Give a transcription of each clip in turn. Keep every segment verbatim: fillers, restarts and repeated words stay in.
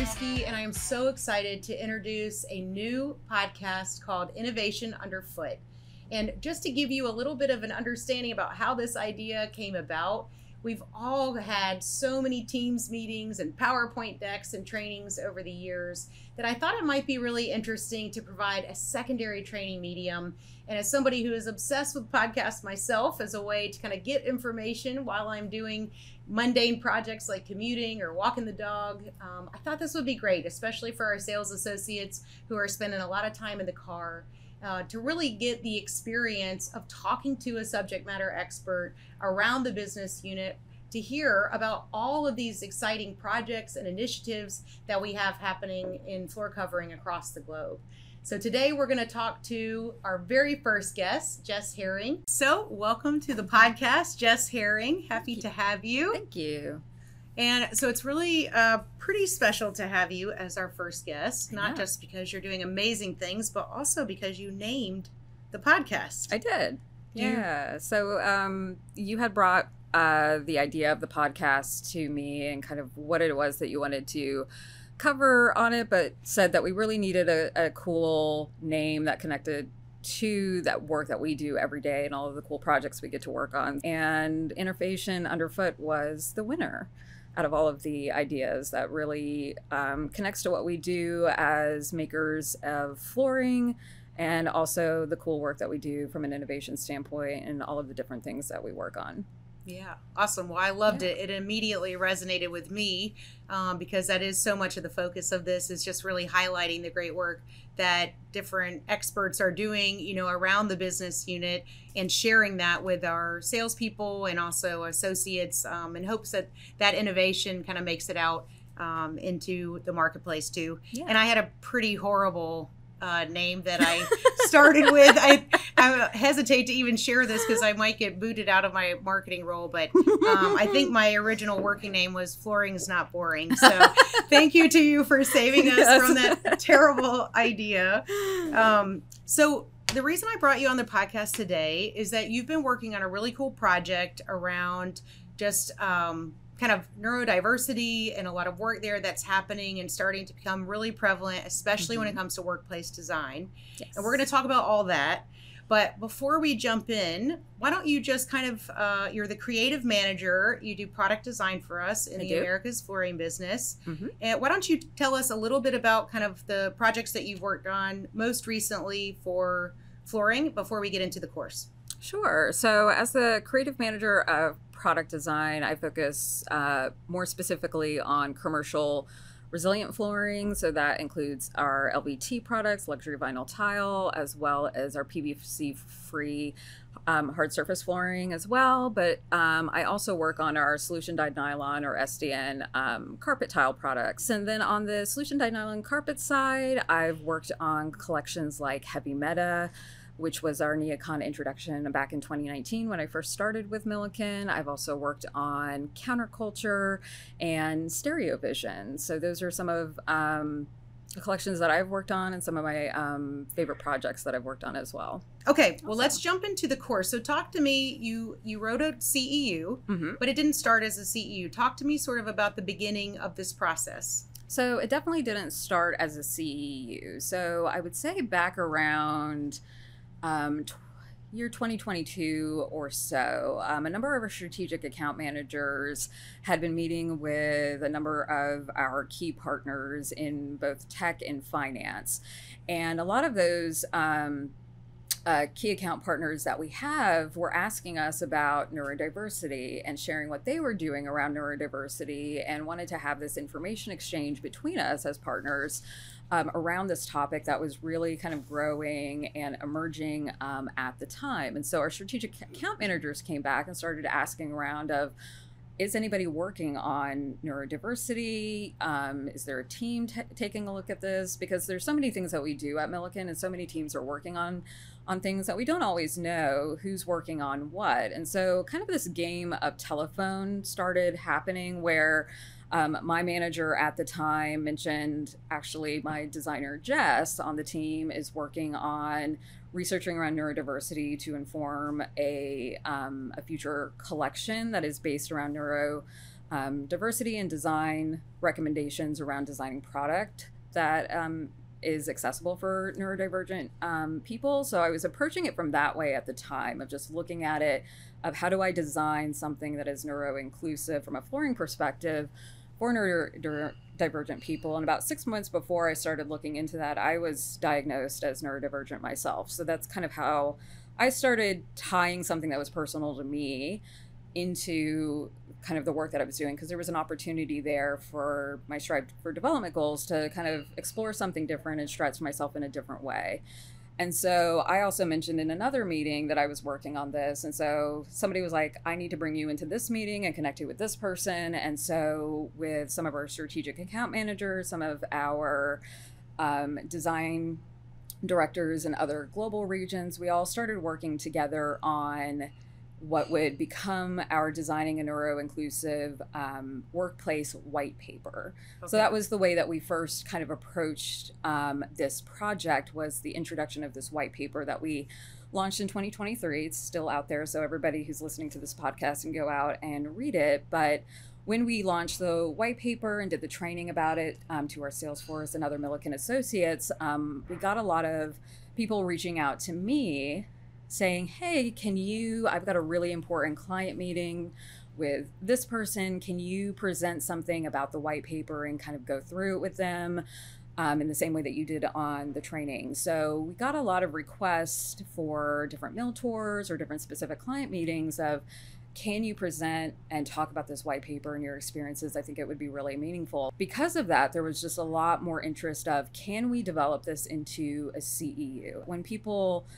Brzezinski, and I am so excited to introduce a new podcast called Innovation Underfoot. And just to give you a little bit of an understanding about how this idea came about, we've all had so many Teams meetings and PowerPoint decks and trainings over the years that I thought it might be really interesting to provide a secondary training medium. And as somebody who is obsessed with podcasts myself, as a way to kind of get information while I'm doing mundane projects like commuting or walking the dog, um, I thought this would be great, especially for our sales associates who are spending a lot of time in the car. Uh, to really get the experience of talking to a subject matter expert around the business unit to hear about all of these exciting projects and initiatives that we have happening in floor covering across the globe. So today we're going to talk to our very first guest, Jess Herring. So welcome to the podcast, Jess Herring. Happy to have you. Thank you. And so it's really uh, pretty special to have you as our first guest, not Yeah. just because you're doing amazing things, but also because you named the podcast. I did. Do you- Yeah. So um, you had brought uh, the idea of the podcast to me and kind of what it was that you wanted to cover on it, but said that we really needed a, a cool name that connected to that work that we do every day and all of the cool projects we get to work on. And Innovation Underfoot was the winner out of all of the ideas that really um, connects to what we do as makers of flooring and also the cool work that we do from an innovation standpoint and all of the different things that we work on. Yeah, awesome. Well, I loved Yeah. it. It immediately resonated with me um, because that is so much of the focus of this is just really highlighting the great work that different experts are doing, you know, around the business unit and sharing that with our salespeople and also associates um, in hopes that that innovation kind of makes it out um, into the marketplace too. Yeah. And I had a pretty horrible uh, name that I started with. I, I hesitate to even share this because I might get booted out of my marketing role, but um, I think my original working name was Flooring's Not Boring. So thank you to you for saving us Yes. from that terrible idea. Um, so the reason I brought you on the podcast today is that you've been working on a really cool project around just um, kind of neurodiversity and a lot of work there that's happening and starting to become really prevalent, especially when it comes to workplace design. Yes. And we're going to talk about all that. But before we jump in, why don't you just kind of, uh, you're the creative manager, you do product design for us in I the do. Americas Flooring business. Mhm. And why don't you tell us a little bit about kind of the projects that you've worked on most recently for flooring before we get into the course? Sure. So as the creative manager of product design, I focus uh, more specifically on commercial resilient flooring. So that includes our L V T products, luxury vinyl tile, as well as our P V C-free um, hard surface flooring as well. But um, I also work on our solution dyed nylon or S D N um, carpet tile products. And then on the solution dyed nylon carpet side, I've worked on collections like Heavy Meta, which was our Neocon introduction back in twenty nineteen when I first started with Milliken. I've also worked on Counterculture and Stereo Vision. So those are some of um, the collections that I've worked on and some of my um, favorite projects that I've worked on as well. Okay, well, let's jump into the course. So talk to me, you, you wrote a C E U, Mm-hmm. but it didn't start as a C E U. Talk to me sort of about the beginning of this process. So it definitely didn't start as a C E U. So I would say back around um, tw- year twenty twenty-two or so, um, a number of our strategic account managers had been meeting with a number of our key partners in both tech and finance. And a lot of those um, uh, key account partners that we have were asking us about neurodiversity and sharing what they were doing around neurodiversity and wanted to have this information exchange between us as partners um, around this topic that was really kind of growing and emerging um, at the time. And so our strategic account managers came back and started asking around of, is anybody working on neurodiversity? Um, is there a team t- taking a look at this? Because there's so many things that we do at Milliken and so many teams are working on on things that we don't always know who's working on what. And so kind of this game of telephone started happening where um, my manager at the time mentioned actually my designer Jess on the team is working on researching around neurodiversity to inform a, um, a future collection that is based around neuro um, diversity and design recommendations around designing product that um, is accessible for neurodivergent um, people. So I was approaching it from that way at the time, of just looking at it of how do I design something that is neuro-inclusive from a flooring perspective for neurodivergent people. And about six months before I started looking into that, I was diagnosed as neurodivergent myself. So that's kind of how I started tying something that was personal to me into kind of the work that I was doing, because there was an opportunity there for my Strive for Development goals to kind of explore something different and stretch myself in a different way. And so I also mentioned in another meeting that I was working on this. And so somebody was like, I need to bring you into this meeting and connect you with this person. And so with some of our strategic account managers, some of our um, design directors in other global regions, we all started working together on what would become our Designing a Neuro-Inclusive um, Workplace white paper. Okay. So that was the way that we first kind of approached um, this project, was the introduction of this white paper that we launched in twenty twenty-three. It's still out there, so everybody who's listening to this podcast can go out and read it. But when we launched the white paper and did the training about it um, to our sales force and other Milliken associates, um, we got a lot of people reaching out to me saying, hey, can you, I've got a really important client meeting with this person. Can you present something about the white paper and kind of go through it with them um, in the same way that you did on the training? So we got a lot of requests for different mill tours or different specific client meetings of, can you present and talk about this white paper and your experiences? I think it would be really meaningful. Because of that, there was just a lot more interest of, can we develop this into a C E U? When people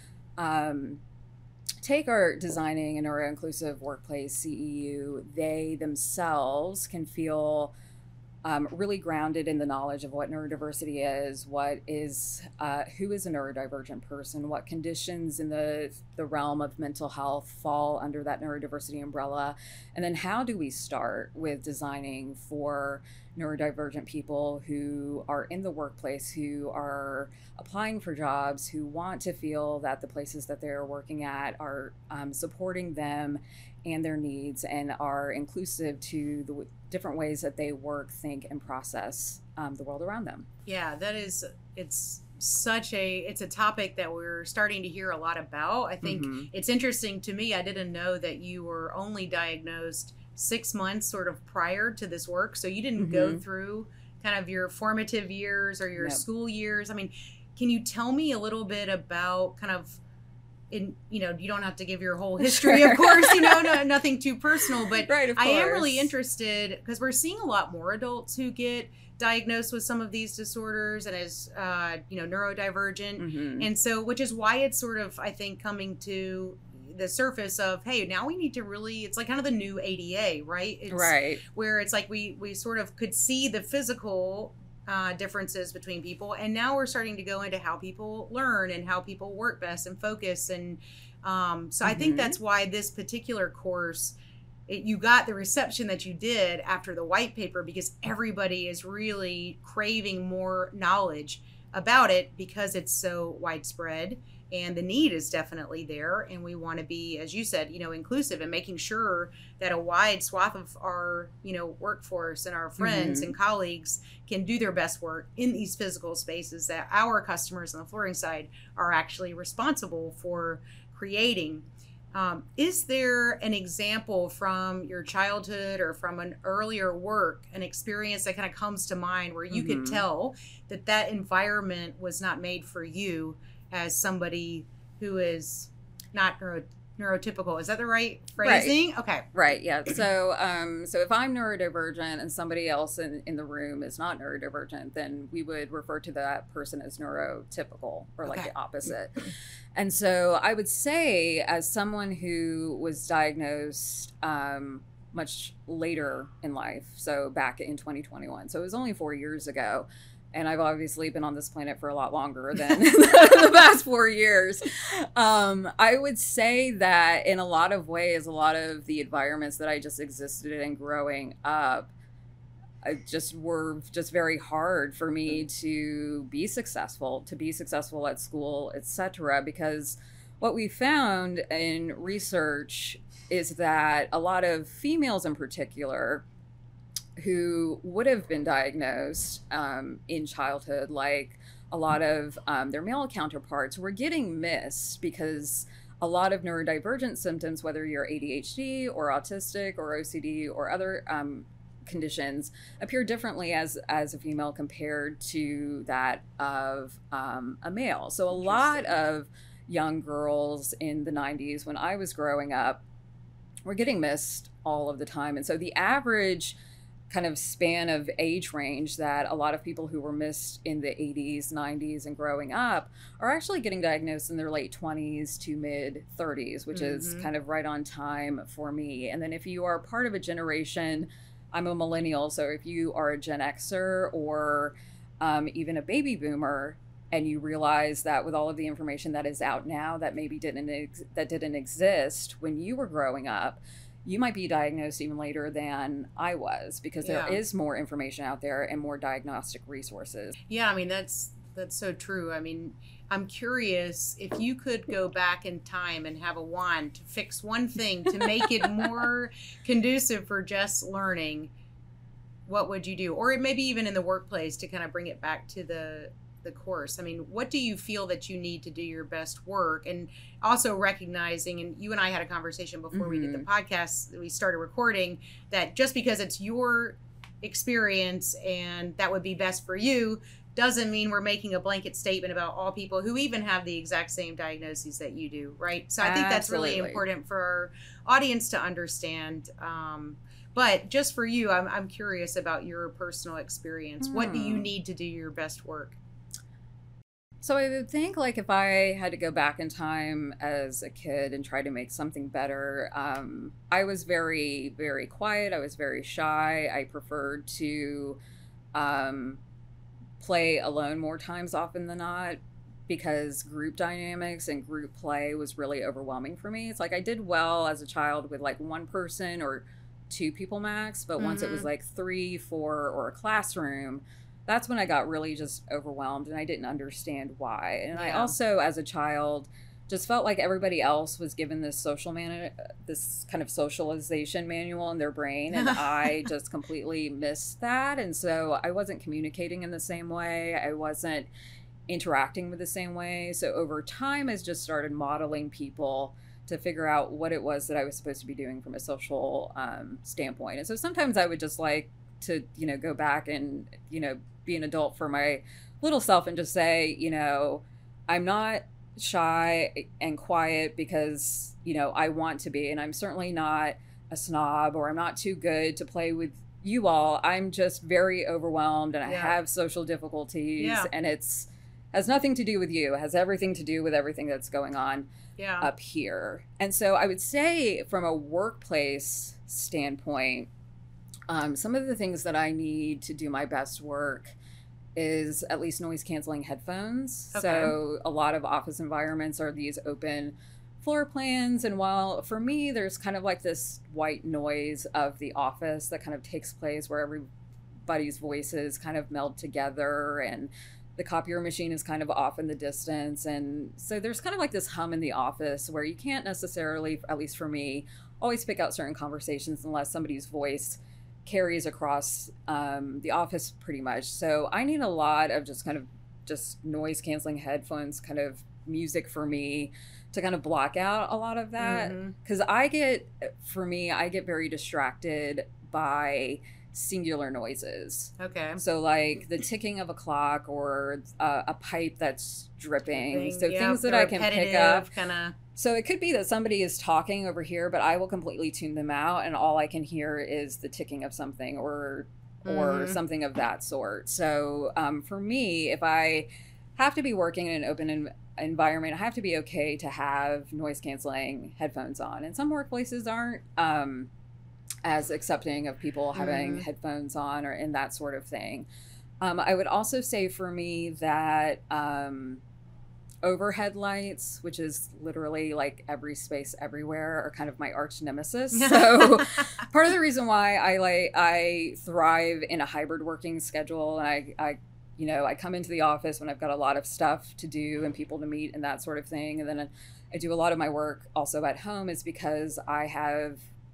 Um, take our Designing a Neuro-Inclusive Workplace C E U, they themselves can feel um, really grounded in the knowledge of what neurodiversity is, what is, uh, who is a neurodivergent person, what conditions in the, the realm of mental health fall under that neurodiversity umbrella, and then how do we start with designing for neurodivergent people who are in the workplace, who are applying for jobs, who want to feel that the places that they're working at are um, supporting them and their needs and are inclusive to the w- different ways that they work, think, and process um, the world around them. Yeah, that is, it's such a, it's a topic that we're starting to hear a lot about. I think mm-hmm. it's interesting to me. I didn't know that you were only diagnosed six months sort of prior to this work. So you didn't mm-hmm. go through kind of your formative years or your nope. school years. I mean, can you tell me a little bit about kind of, in, you know, you don't have to give your whole history, sure. of course, you know, no, nothing too personal, but right, I am really interested because we're seeing a lot more adults who get diagnosed with some of these disorders and as, uh, you know, neurodivergent. Mm-hmm. And so, which is why it's sort of, I think, coming to the surface of, hey, now we need to really, it's like kind of the new A D A, right? It's right. Where it's like we, we sort of could see the physical Uh, differences between people, and now we're starting to go into how people learn and how people work best and focus, and um, so mm-hmm. I think that's why this particular course, it, you got the reception that you did after the white paper, because everybody is really craving more knowledge about it because it's so widespread and the need is definitely there, and we want to be, as you said, you know, inclusive and making sure that a wide swath of our, you know, workforce and our friends mm-hmm. and colleagues can do their best work in these physical spaces that our customers on the flooring side are actually responsible for creating. Um, is there an example from your childhood or from an earlier work, an experience that kind of comes to mind where you mm-hmm. could tell that that environment was not made for you as somebody who is not neuro, neurotypical? Is that the right phrasing? Right. Okay. Right. Yeah. So, um, so if I'm neurodivergent and somebody else in, in the room is not neurodivergent, then we would refer to that person as neurotypical, or like okay. the opposite. And so I would say, as someone who was diagnosed um, much later in life, so back in twenty twenty-one, so it was only four years ago, and I've obviously been on this planet for a lot longer than the past four years. Um, I would say that in a lot of ways, a lot of the environments that I just existed in growing up I just were just very hard for me to be successful, to be successful at school, et cetera. Because what we found in research is that a lot of females in particular who would have been diagnosed um, in childhood, like a lot of um, their male counterparts, were getting missed because a lot of neurodivergent symptoms, whether you're A D H D or autistic or O C D or other um, conditions, appear differently as as a female compared to that of um, a male. So a lot of young girls in the nineties, when I was growing up, were getting missed all of the time. And so the average kind of span of age range that a lot of people who were missed in the eighties, nineties, and growing up are actually getting diagnosed in their late twenties to mid thirties, which mm-hmm. is kind of right on time for me. And then if you are part of a generation, I'm a millennial, so if you are a Gen Xer or um, even a baby boomer, and you realize that with all of the information that is out now that maybe didn't ex- that didn't exist when you were growing up, you might be diagnosed even later than I was, because there yeah. is more information out there and more diagnostic resources. Yeah, I mean, that's that's so true. I mean, I'm curious, if you could go back in time and have a wand to fix one thing to make it more conducive for just learning, what would you do? Or maybe even in the workplace to kind of bring it back to the the course. I mean, what do you feel that you need to do your best work? And also recognizing, and you and I had a conversation before mm-hmm. we did the podcast, we started recording, that just because it's your experience and that would be best for you doesn't mean we're making a blanket statement about all people who even have the exact same diagnoses that you do, right? So I think that's Absolutely. really important for our audience to understand. Um, but just for you, I'm, I'm curious about your personal experience. Hmm. What do you need to do your best work? So I would think, like, if I had to go back in time as a kid and try to make something better, um, I was very, very quiet. I was very shy. I preferred to um, play alone more times often than not, because group dynamics and group play was really overwhelming for me. It's like I did well as a child with like one person or two people max, but mm-hmm. once it was like three, four, or a classroom, that's when I got really just overwhelmed and I didn't understand why. And yeah. I also, as a child, just felt like everybody else was given this social man, this kind of socialization manual in their brain, and I just completely missed that. And so I wasn't communicating in the same way. I wasn't interacting with the same way. So over time, I just started modeling people to figure out what it was that I was supposed to be doing from a social um, standpoint. And so sometimes I would just like to, you know, go back and, you know, be an adult for my little self and just say, you know, I'm not shy and quiet because, you know, I want to be, and I'm certainly not a snob, or I'm not too good to play with you all. I'm just very overwhelmed and I yeah. have social difficulties yeah. and it's has nothing to do with you. It has everything to do with everything that's going on yeah. up here. And so I would say from a workplace standpoint, um, some of the things that I need to do my best work is at least noise canceling headphones. Okay. So a lot of office environments are these open floor plans. And while for me, there's kind of like this white noise of the office that kind of takes place where everybody's voices kind of meld together and the copier machine is kind of off in the distance. And so there's kind of like this hum in the office where you can't necessarily, at least for me, always pick out certain conversations unless somebody's voice carries across um, the office pretty much. So I need a lot of just kind of just noise canceling headphones, kind of music for me to kind of block out a lot of that. Because mm-hmm. I get, for me, I get very distracted by singular noises. Okay. So like the ticking of a clock or uh, a pipe that's dripping. dripping. So yeah, things that I can pick up. Kinda. So it could be that somebody is talking over here, but I will completely tune them out and all I can hear is the ticking of something or or mm-hmm. something of that sort. So um, for me, if I have to be working in an open en- environment, I have to be okay to have noise canceling headphones on. And some workplaces aren't um, as accepting of people having mm-hmm. headphones on or in that sort of thing. Um, I would also say for me that um, overhead lights, which is literally like every space everywhere, are kind of my arch nemesis. So part of the reason why I like I thrive in a hybrid working schedule, and I, I you know I come into the office when I've got a lot of stuff to do and people to meet and that sort of thing, and then I do a lot of my work also at home, is because I have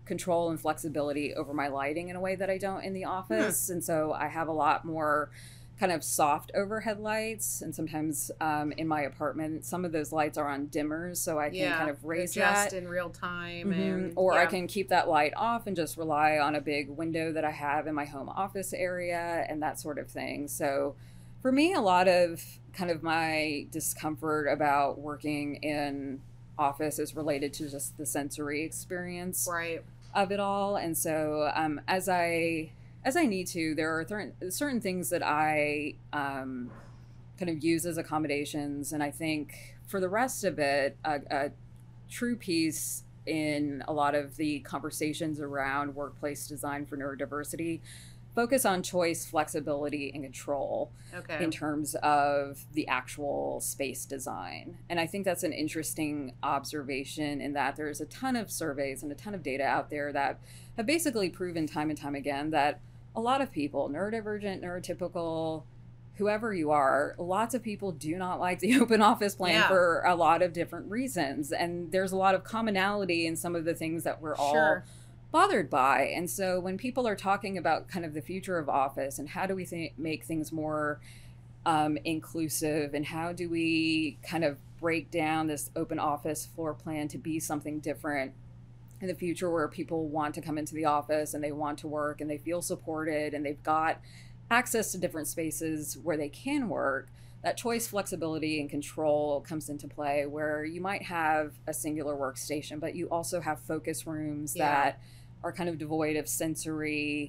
control and flexibility over my lighting in a way that I don't in the office. Hmm. And so I have a lot more kind of soft overhead lights, and sometimes um, in my apartment some of those lights are on dimmers, so I can yeah, kind of raise adjust that in real time. Mm-hmm. and or yeah. I can keep that light off and just rely on a big window that I have in my home office area and that sort of thing. So for me, a lot of kind of my discomfort about working in office is related to just the sensory experience right. of it all. And so um, as I As I need to, there are th- certain things that I um, kind of use as accommodations. And I think for the rest of it, a, a true piece in a lot of the conversations around workplace design for neurodiversity focus on choice, flexibility, and control okay. in terms of the actual space design. And I think that's an interesting observation in that there's a ton of surveys and a ton of data out there that have basically proven time and time again that a lot of people, neurodivergent, neurotypical, whoever you are, lots of people do not like the open office plan yeah. for a lot of different reasons. And there's a lot of commonality in some of the things that we're all sure. bothered by. And so when people are talking about kind of the future of office and how do we th- make things more um, inclusive, and how do we kind of break down this open office floor plan to be something different in the future, where people want to come into the office and they want to work and they feel supported and they've got access to different spaces where they can work, that choice, flexibility, and control comes into play, where you might have a singular workstation, but you also have focus rooms yeah. that are kind of devoid of sensory,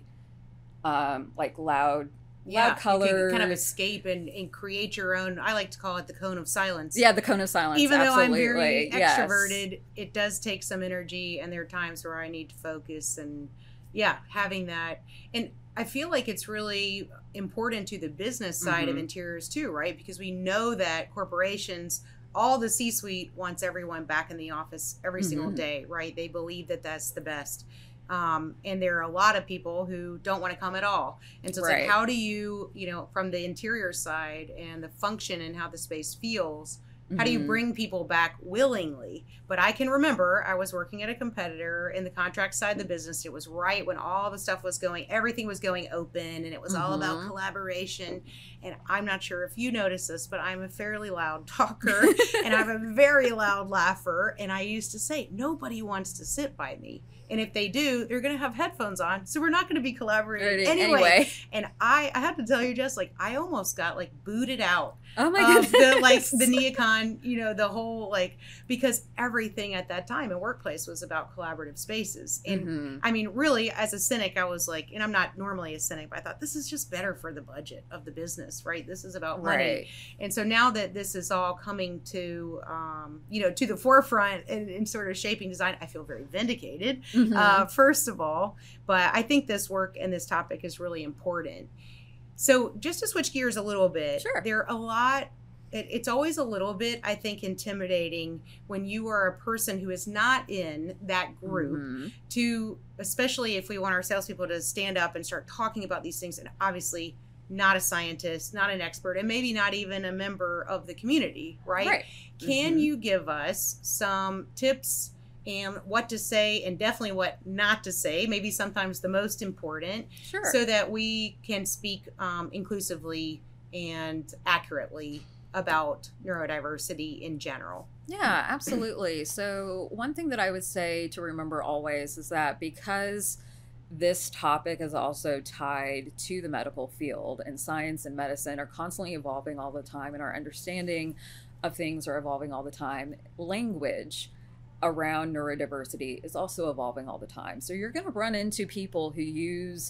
um, like loud Yeah, loud colors. You can kind of escape and, and create your own, I like to call it the cone of silence. Yeah, the cone of silence. Even absolutely. though I'm very yes. extroverted, it does take some energy, and there are times where I need to focus, and yeah, having that. And I feel like it's really important to the business side mm-hmm. of interiors too, right? Because we know that corporations, all the C-suite wants everyone back in the office every mm-hmm. single day, right? They believe that that's the best. Um, and there are a lot of people who don't want to come at all. And so it's right. like, how do you, you know, from the interior side and the function and how the space feels, how do you bring people back willingly? But I can remember I was working at a competitor in the contract side of the business. It was right when all the stuff was going, everything was going open, and it was mm-hmm. all about collaboration. And I'm not sure if you notice this, but I'm a fairly loud talker and I'm a very loud laugher. And I used to say, nobody wants to sit by me. And if they do, they're going to have headphones on. So we're not going to be collaborating anyway. anyway. And I, I have to tell you, Jess, like, I almost got like booted out. Oh my goodness. The, like the neocon, you know, the whole, like, because everything at that time in workplace was about collaborative spaces. And mm-hmm. I mean, really, as a cynic, I was like, and I'm not normally a cynic, but I thought this is just better for the budget of the business, right? This is about money. Right. And so now that this is all coming to, um, you know, to the forefront and, and sort of shaping design, I feel very vindicated. Mm-hmm. Uh, first of all, but I think this work and this topic is really important. So just to switch gears a little bit, sure. there are a lot, it, it's always a little bit, I think, intimidating when you are a person who is not in that group mm-hmm. to, especially if we want our salespeople to stand up and start talking about these things, and obviously not a scientist, not an expert, and maybe not even a member of the community, right? Right. Can mm-hmm. you give us some tips and what to say, and definitely what not to say, maybe sometimes the most important, sure. so that we can speak um, inclusively and accurately about neurodiversity in general? Yeah, absolutely. So one thing that I would say to remember always is that because this topic is also tied to the medical field, and science and medicine are constantly evolving all the time, and our understanding of things are evolving all the time, language around neurodiversity is also evolving all the time. So you're going to run into people who use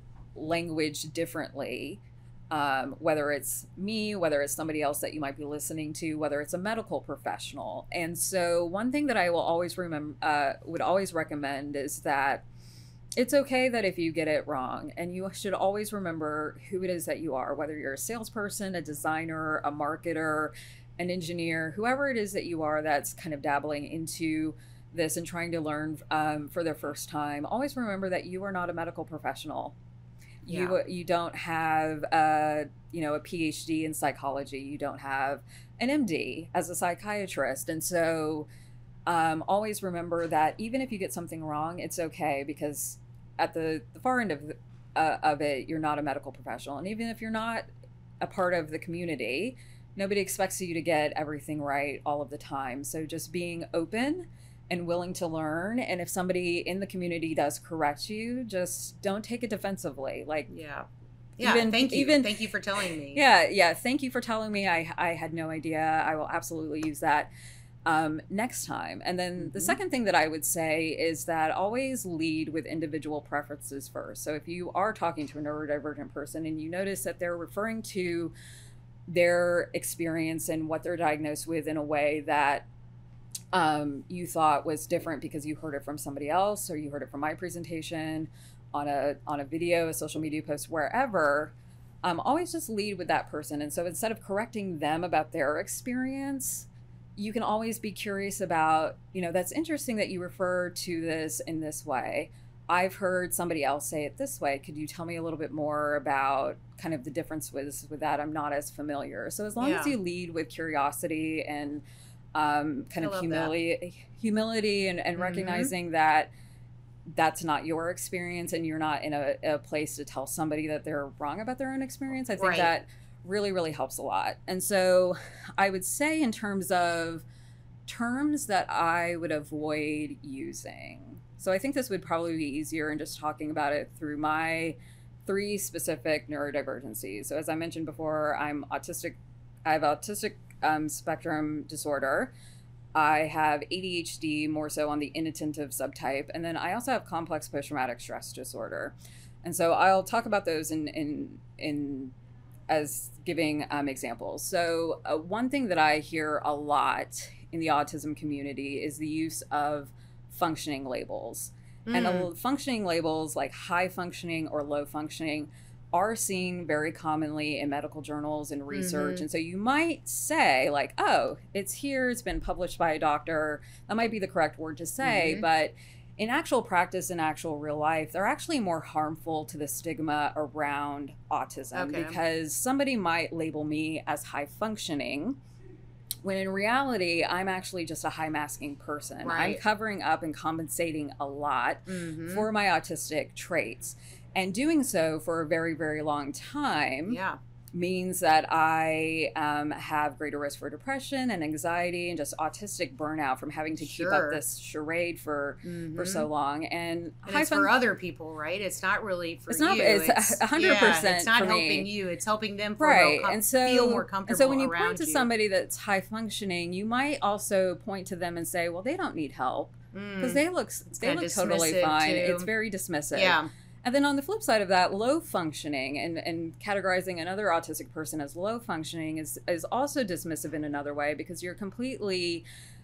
language differently, um, whether it's me, whether it's somebody else that you might be listening to, whether it's a medical professional. And so one thing that I will always remember, uh, would always recommend is that it's okay that if you get it wrong, and you should always remember who it is that you are, whether you're a salesperson, a designer, a marketer, an engineer, whoever it is that you are that's kind of dabbling into this and trying to learn um, for their first time. Always remember that you are not a medical professional. You yeah. you don't have a, you know, a P H D in psychology. You don't have an M D as a psychiatrist. And so um, always remember that even if you get something wrong, it's okay, because at the, the far end of, the, uh, of it, you're not a medical professional. And even if you're not a part of the community, nobody expects you to get everything right all of the time. So just being open and willing to learn. And if somebody in the community does correct you, just don't take it defensively. Like, yeah. Yeah, even, thank you. Even, thank you for telling me. Yeah, yeah. Thank you for telling me. I, I had no idea. I will absolutely use that um, next time. And then mm-hmm. the second thing that I would say is that always lead with individual preferences first. So if you are talking to a neurodivergent person and you notice that they're referring to their experience and what they're diagnosed with in a way that um, you thought was different because you heard it from somebody else, or you heard it from my presentation on a on a video, a social media post, wherever, um, always just lead with that person. And so instead of correcting them about their experience, you can always be curious about, you know, that's interesting that you refer to this in this way. I've heard somebody else say it this way. Could you tell me a little bit more about kind of the difference with, with that? I'm not as familiar. So as long yeah. as you lead with curiosity and um, kind I of humility, humility and, and mm-hmm. recognizing that that's not your experience and you're not in a, a place to tell somebody that they're wrong about their own experience, I think right. that really, really helps a lot. And so I would say in terms of terms that I would avoid using. So I think this would probably be easier in just talking about it through my three specific neurodivergencies. So as I mentioned before, I'm autistic. I have autistic um, spectrum disorder. I have A D H D, more so on the inattentive subtype. And then I also have complex post-traumatic stress disorder. And so I'll talk about those in, in, in as giving um, examples. So uh, one thing that I hear a lot in the autism community is the use of functioning labels. Mm. And uh, functioning labels like high functioning or low functioning are seen very commonly in medical journals and research. Mm-hmm. And so you might say like, oh, it's here, it's been published by a doctor. That might be the correct word to say, mm-hmm. but in actual practice, in actual real life, they're actually more harmful to the stigma around autism okay. because somebody might label me as high functioning when in reality, I'm actually just a high masking person. Right. I'm covering up and compensating a lot mm-hmm. for my autistic traits. And doing so for a very, very long time yeah. means that I um, have greater risk for depression and anxiety and just autistic burnout from having to sure. keep up this charade for mm-hmm. for so long. And, and it's fun- for other people, right? It's not really for it's you. Not, it's one hundred percent yeah, it's not for helping me. you. It's helping them for right. com- and so, feel more comfortable And so when you around point to you. somebody that's high functioning, you might also point to them and say, well, they don't need help because mm. they look, they look totally fine. Too. It's very dismissive. Yeah. And then on the flip side of that, low functioning and, and categorizing another autistic person as low functioning is, is also dismissive in another way because you're completely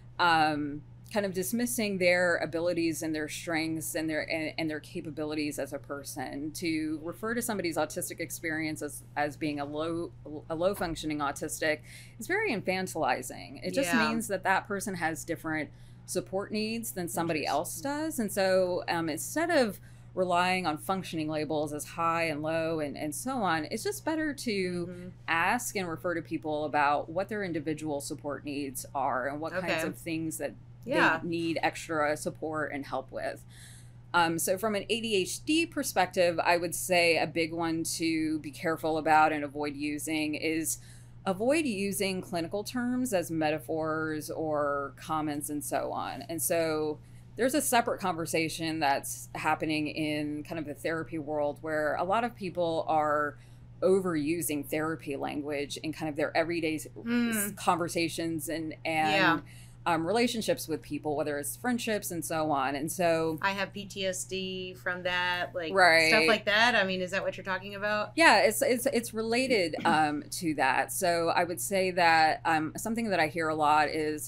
um, kind of dismissing their abilities and their strengths and their and, and their capabilities as a person. To refer to somebody's autistic experience as, as being a low a low functioning autistic is very infantilizing. It just yeah. means that that person has different support needs than somebody else does. And so um, instead of relying on functioning labels as high and low and, and so on, it's just better to mm-hmm. ask and refer to people about what their individual support needs are and what okay. kinds of things that yeah. they need extra support and help with. Um, so from an A D H D perspective, I would say a big one to be careful about and avoid using is avoid using clinical terms as metaphors or comments and so on. And so there's a separate conversation that's happening in kind of the therapy world where a lot of people are overusing therapy language in kind of their everyday mm. conversations and, and yeah. um, relationships with people, whether it's friendships and so on. And so I have P T S D from that, like right. stuff like that. I mean, is that what you're talking about? Yeah, it's it's it's related um, to that. So I would say that um, something that I hear a lot is,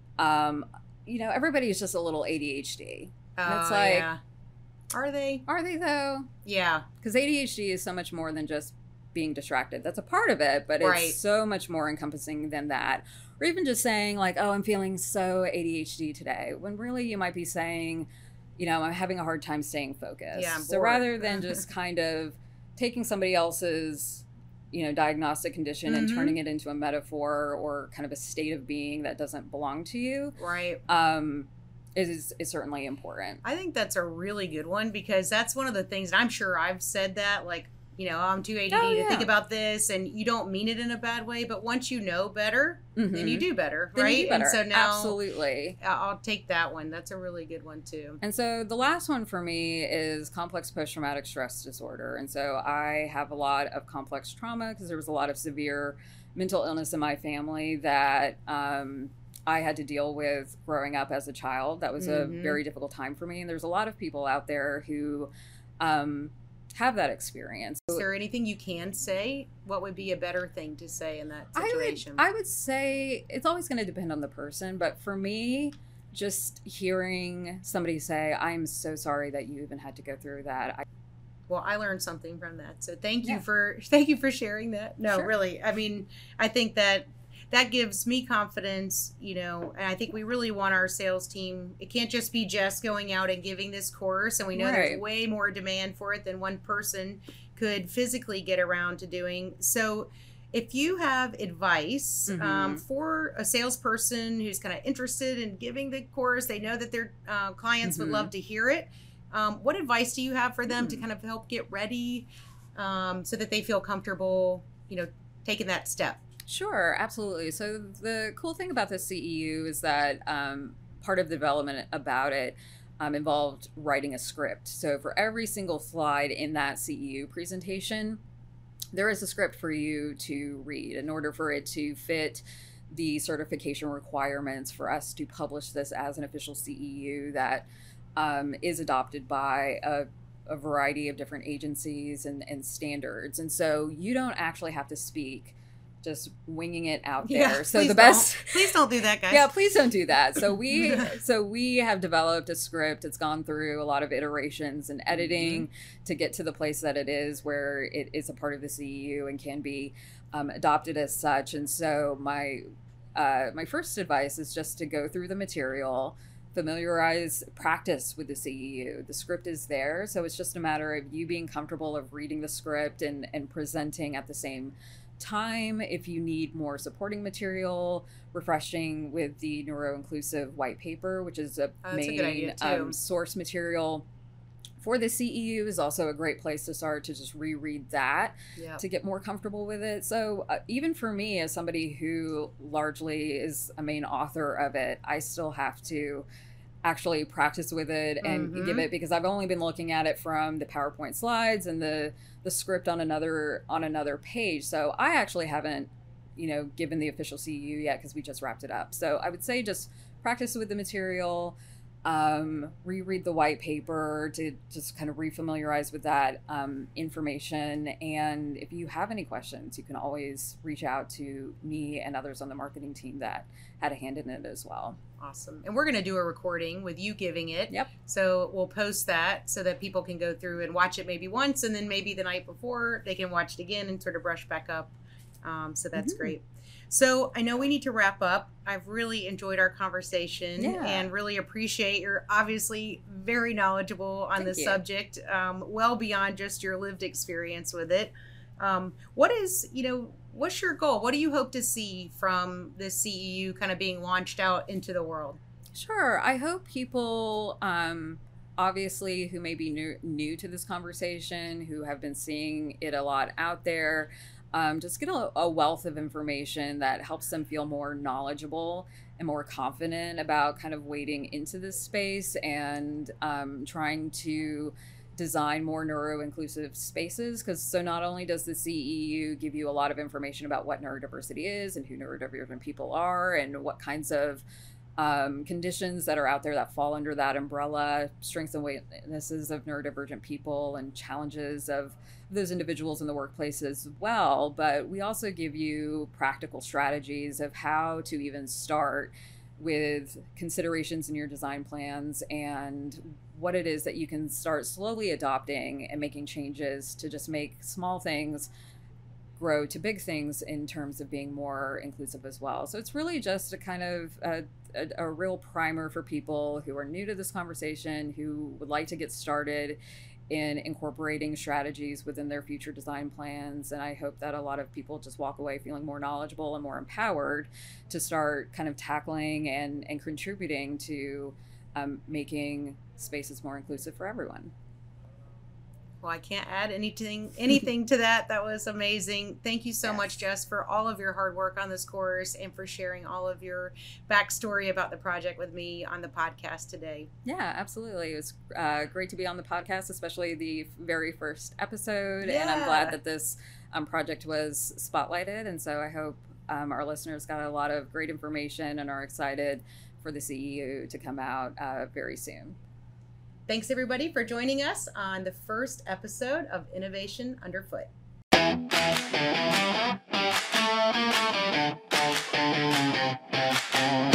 um, you know, everybody is just a little A D H D. Oh, and it's like, yeah. Are they? Are they though? Yeah. Because A D H D is so much more than just being distracted. That's a part of it, but right. it's so much more encompassing than that. Or even just saying like, oh, I'm feeling so A D H D today, when really you might be saying, you know, I'm having a hard time staying focused. Yeah, I'm so bored. rather than just kind of taking somebody else's you know, diagnostic condition Mm-hmm. and turning it into a metaphor or kind of a state of being that doesn't belong to you. Right. Um, is is certainly important. I think that's a really good one, because that's one of the things, and I'm sure I've said that, like, you know, I'm too A D D Oh, to yeah. think about this, and you don't mean it in a bad way, but once you know better, Mhm. then you do better, Then right? you do better. And so now Absolutely. I- I'll take that one. That's a really good one too. And so the last one for me is complex post-traumatic stress disorder. And so I have a lot of complex trauma because there was a lot of severe mental illness in my family that um, I had to deal with growing up as a child. That was Mhm. a very difficult time for me. And there's a lot of people out there who um, have that experience. Is there anything you can say? What would be a better thing to say in that I would, situation? I would say it's always going to depend on the person, but for me, just hearing somebody say, "I'm so sorry that you even had to go through that." I, Well, I learned something from that. So thank you Yeah. for thank you for sharing that. No, Sure. really. I mean, I think that that gives me confidence, you know, and I think we really want our sales team. It can't just be Jess going out and giving this course, and we know there's Right. way more demand for it than one person could physically get around to doing. So if you have advice um, Mhm. for a salesperson who's kind of interested in giving the course, they know that their uh, clients would Mhm. love to hear it. Um, what advice do you have for them to Mm. kind of help get ready um, so that they feel comfortable, you know, taking that step? Sure, absolutely. So the cool thing about the C E U is that um, part of the development about it um, involved writing a script. So for every single slide in that C E U presentation, there is a script for you to read in order for it to fit the certification requirements for us to publish this as an official C E U that um, is adopted by a, a variety of different agencies and, and standards. And so you don't actually have to speak, just winging it out there. Yeah, So please the best don't. Please don't do that, guys. yeah, please don't do that. So we so we have developed a script. It's gone through a lot of iterations and editing Mm-hmm. to get to the place that it is where it is a part of the C E U and can be um, adopted as such. And so my uh, my first advice is just to go through the material, familiarize, practice with the C E U. The script is there, so it's just a matter of you being comfortable of reading the script and and presenting at the same time. If you need more supporting material, refreshing with the neuro-inclusive white paper, which is a Oh, that's a main good idea, too. um, source material for the C E U, is also a great place to start to just reread that Yeah. to get more comfortable with it. So uh, even for me, as somebody who largely is a main author of it, I still have to actually practice with it and Mhm. give it, because I've only been looking at it from the PowerPoint slides and the the script on another on another page. So I actually haven't, you know, given the official C E U yet because we just wrapped it up. So I would say just practice with the material, um, reread the white paper to just kind of refamiliarize with that um, information. And if you have any questions, you can always reach out to me and others on the marketing team that had a hand in it as well. Awesome. And we're going to do a recording with you giving it. Yep. So we'll post that so that people can go through and watch it maybe once, and then maybe the night before they can watch it again and sort of brush back up. Um, so that's Mhm. great. So I know we need to wrap up. I've really enjoyed our conversation Yeah. and really appreciate you're obviously very knowledgeable on Thank this you. subject, um, well beyond just your lived experience with it. Um, what is, you know, what's your goal? What do you hope to see from this C E U kind of being launched out into the world? Sure. I hope people, um, obviously, who may be new, new to this conversation, who have been seeing it a lot out there, um, just get a, a wealth of information that helps them feel more knowledgeable and more confident about kind of wading into this space and um, trying to design more neuro-inclusive spaces. Because so not only does the C E U give you a lot of information about what neurodiversity is and who neurodivergent people are and what kinds of um, conditions that are out there that fall under that umbrella, strengths and weaknesses of neurodivergent people and challenges of those individuals in the workplace as well. But we also give you practical strategies of how to even start with considerations in your design plans and what it is that you can start slowly adopting and making changes to just make small things grow to big things in terms of being more inclusive as well. So it's really just a kind of a, a, a real primer for people who are new to this conversation, who would like to get started in incorporating strategies within their future design plans. And I hope that a lot of people just walk away feeling more knowledgeable and more empowered to start kind of tackling and, and contributing to um, making spaces more inclusive for everyone. Well, I can't add anything anything to that. That was amazing. Thank you so Yes. much, Jess, for all of your hard work on this course and for sharing all of your backstory about the project with me on the podcast today. Yeah, absolutely. It was uh, great to be on the podcast, especially the very first episode. And I'm Yeah. glad that this um, project was spotlighted. And so I hope um, our listeners got a lot of great information and are excited for the C E U to come out uh, very soon. Thanks, everybody, for joining us on the first episode of Innovation Underfoot. Thank you.